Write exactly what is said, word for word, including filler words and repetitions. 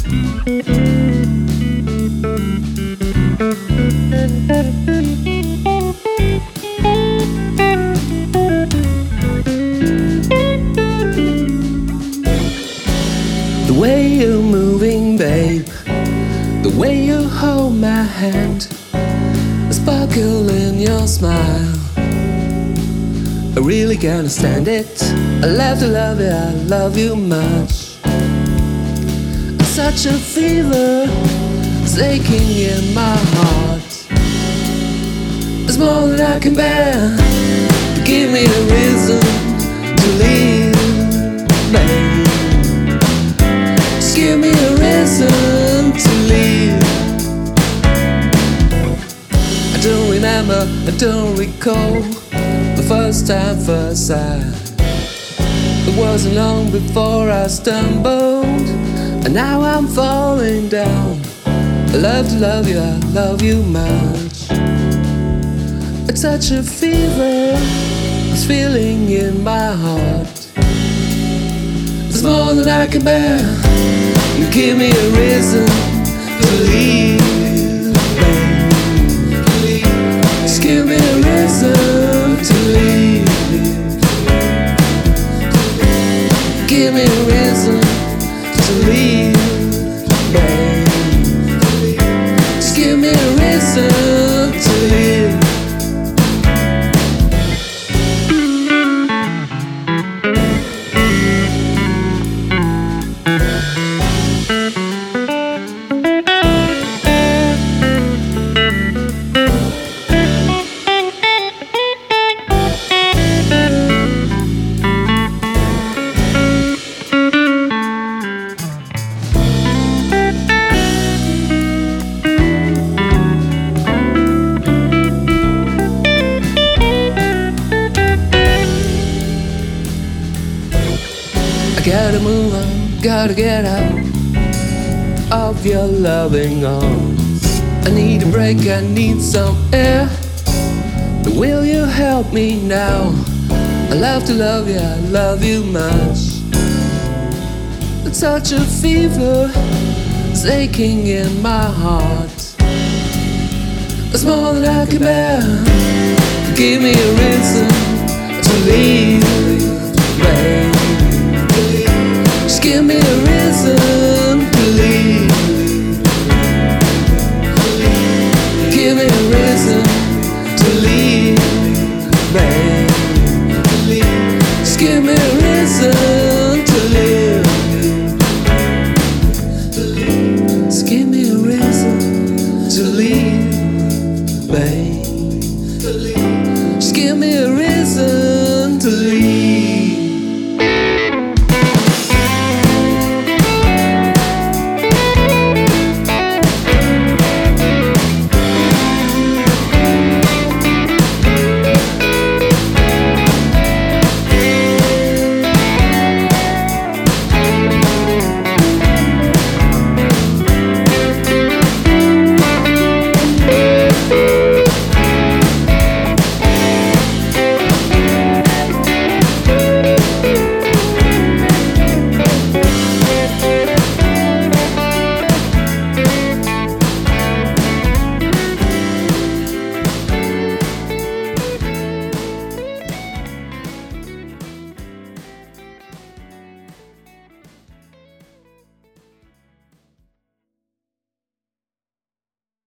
The way you're moving, babe, the way you hold my hand, the sparkle in your smile, I really can't stand it. I love to love you, I love you much. It's such a fever, it's aching in my heart. It's more than I can bear. Give me a reason to leave, babe. Just give me a reason to leave. I don't remember, I don't recall the first time, first sight. It wasn't long before I stumbled, and now I'm falling down. I love to love you, I love you much. It's such a fever, this feeling in my heart. It's more than I can bear. You give me a reason to leave, babe. Just give me a reason to leave. Give me a reason to leave, babe. Just give me a reason to leave. I gotta move on, gotta get out of your loving arms. I need a break, I need some air. Will you help me now? I love to love you, I love you much. It's such a fever, it's aching in my heart. It's more than I can bear. Give me a reason to leave, babe. Just give me a reason